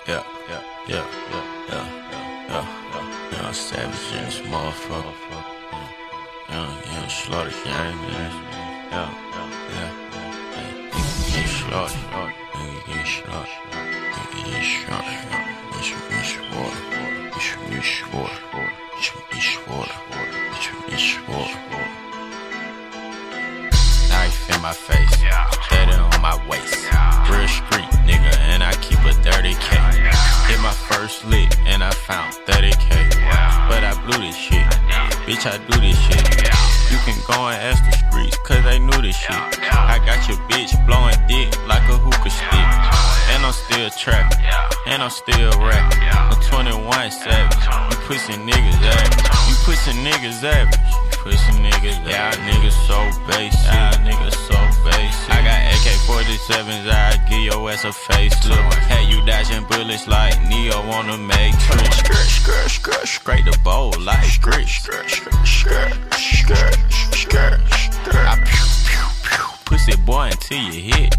Young Savage in this motherfucker. Young Slaughter gang. Nigga get shot. Nigga get shot. Nigga get shot. Bitch, knife in my face, steady on my waist. Real street nigga, and I keep a 30K. Hit my first lick, and I found 30K. But I blew this shit, bitch, I do this shit. You can go and ask the streets, cause they knew this shit. I got your bitch blowing dick like a hookah stick. And I'm still trapping, and I'm still rapping. I'm 21 savage, you pussy niggas average. You pussy niggas average. Pussy niggas, y'all niggas so basic. I got AK-47s, I give your ass a facelift. Had you dodging bullets like Neo on the Matrix. Scrape the bowl like grits. I pussy boy until you hit.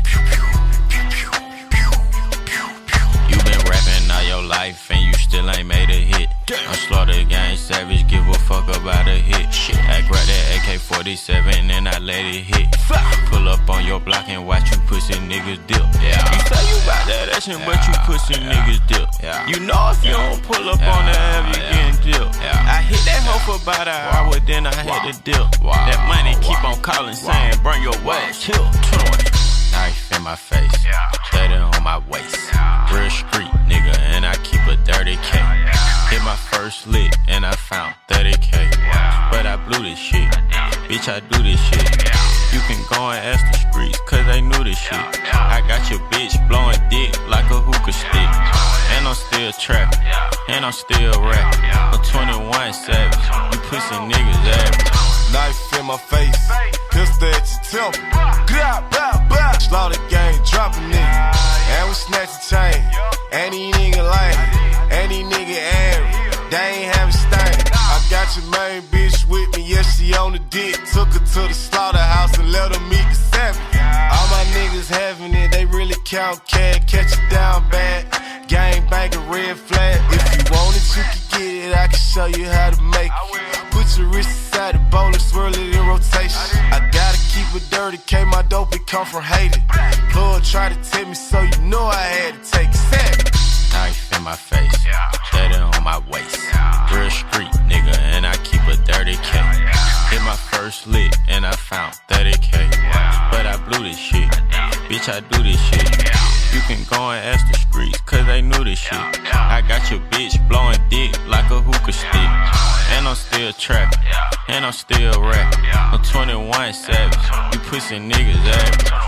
You been rapping all your life and you still ain't made a hit. I'm Slaughter gang savage, give a fuck about a hit. I grab that AK-47 and I let it hit. Pull up on your block and watch you pussy niggas dip. You say you bout that action, but you pussy niggas dip. You know if you don't pull up on the Ave, you getting dipped. I hit that hoe for about an hour, then I had to dip. That money keep on calling, saying burn your ass, chill. Knife in my face, steady on my waist. Real street nigga, and I keep a 30K. Hit my first lick, and I found 30K. But I blew this shit, bitch, I do this shit. You can go and ask the streets, cause they knew this shit. I got your bitch blowing dick like a hookah stick. And I'm still trapping, and I'm still rapping. I'm 21 savage, you pussy niggas average. Knife in my face, pistol at your temple. Slaughter gang dropping nigga. And we snatch a chain. And these nigga lame. And these nigga average. They ain't have a stain. I got your main bitch with me, yeah, she on the dick. Took her to the slaughterhouse and let her meet the savage. All my niggas having it, they really count cash. Catch it down bad. Gang bang a red flag. If you want it, you can get it. I can show you how to make it. Put your wrist inside the bowl and swirl it in rotation. I gotta keep it dirty, K, my dope, it come from Haiti. Lord try to tell me, so you know I had to take it. Knife in my face, steady on my waist. Real street nigga, and I keep a 30K. Hit my first lick, and I found 30K. But I blew this shit, bitch, I do this shit. You can go and ask the streets, cause they knew this shit. I got your bitch blowing dick like a hookah stick. And I'm still trapping, and I'm still rapping. I'm 21 savage, you pussy niggas average.